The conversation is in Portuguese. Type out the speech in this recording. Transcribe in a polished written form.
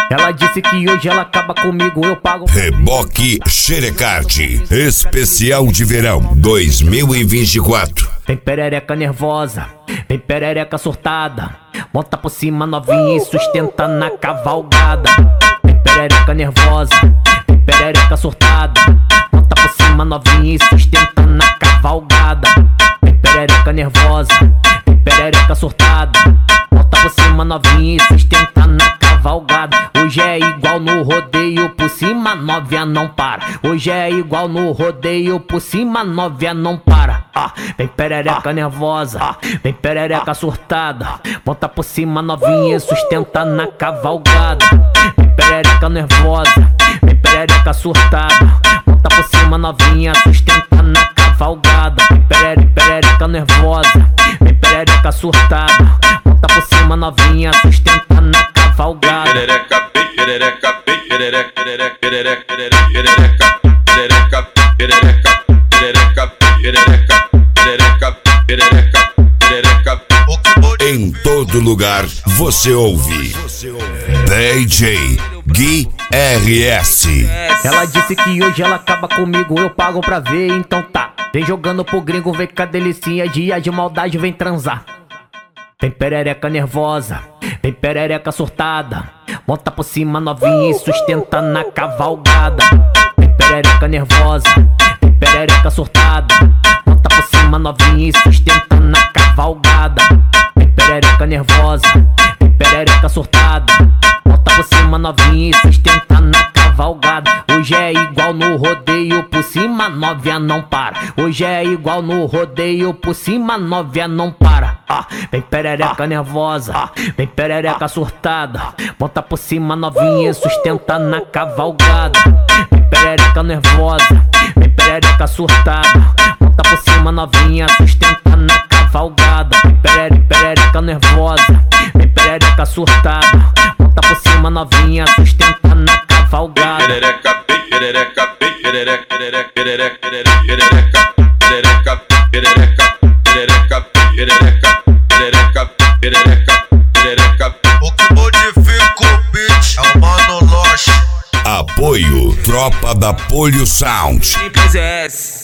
Ela disse que hoje ela acaba comigo, eu pago. Reboque Xerecard, especial de verão 2024. Vem perereca nervosa, vem perereca surtada, monta por cima novinha e sustenta na cavalgada. Vem perereca nervosa, vem perereca surtada, monta por cima novinha e sustenta na cavalgada. Vem perereca nervosa, vem perereca surtada, monta por cima novinha e sustenta na cavalgada. Hoje é igual no rodeio, por cima novinha não para. Hoje é igual no rodeio, por cima novinha não para. Vem perereca nervosa, vem perereca surtada, monta por cima novinha e sustenta na cavalgada. Vem perereca nervosa, vem perereca surtada, monta por cima novinha, sustenta na cavalgada. Vem perereca nervosa, vem perereca surtada, monta por cima novinha, sustenta na cavalgada. Perereca, perereca, perereca, perereca, perereca, perereca, perereca, perereca, perereca, perereca, perereca, perereca, perereca. Em todo lugar você ouve DJ Gui RS. Ela disse que hoje ela acaba comigo, eu pago pra ver, então tá. Vem jogando pro gringo, vem com a delicinha, dia de maldade, vem transar. Vem perereca nervosa, vem perereca surtada, monta por cima novinha e sustenta na cavalgada. Vem perereca nervosa, vem perereca surtada, monta por cima novinha e sustenta na cavalgada. Vem perereca nervosa, vem perereca surtada, monta por cima novinha e sustenta na cavalgada. Hoje é igual no rodeio, por cima novinha não para. Hoje é igual no rodeio, por cima novinha não para. Vem perereca nervosa, vem perereca surtada, monta por cima novinha e sustenta na cavalgada. Vem perereca nervosa, vem perereca surtada, monta por cima novinha, sustenta na cavalgada. Vem perereca nervosa, vem perereca surtada, monta por cima novinha, sustenta na cavalgada. Perereca, perereca, perereca, perereca, perereca, perereca, perereca, perereca, perereca, perereca, perereca, perereca, perereca. O que modifica o beat é o Mano Loche. Apoio Tropa da Polio Sound. Simples S.